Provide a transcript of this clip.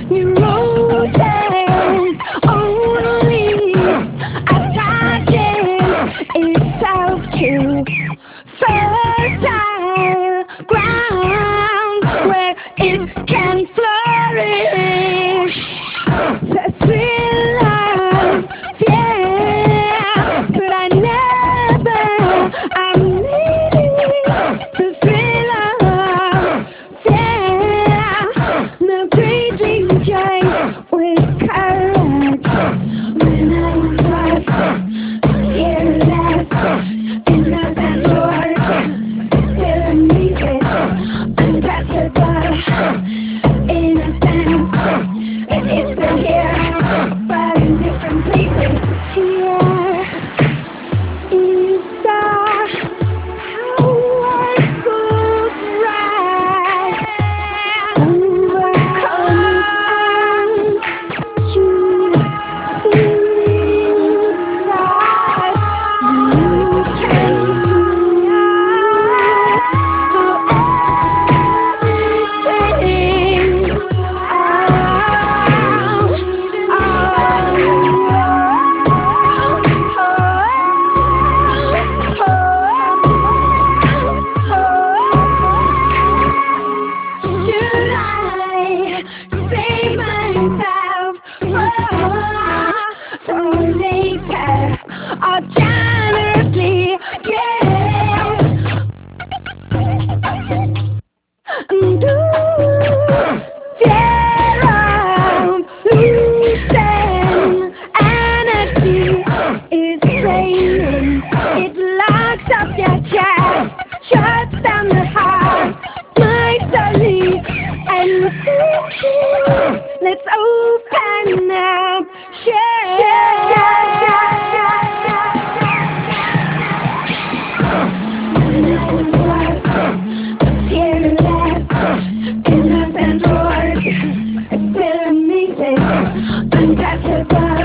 new roses, only attaching itself to fertile ground where it can flourish. The thrill of fear, but I'm needing the thrill of fear. Now crazy joy with courage. When I was lost, fearless, innocent Lord, still amazing, untouchable, innocent. It's still here, but in different places. Here is the powerful thread, overcoming you feelings that you can do everything. Should I save myself for later, or generously give? Do fear of losing energy is draining. It locks up your chest, shuts down the heart, mightily and thinking. Let's open up, When I was lost, fearless, innocent Lord, still amazing, untouchable.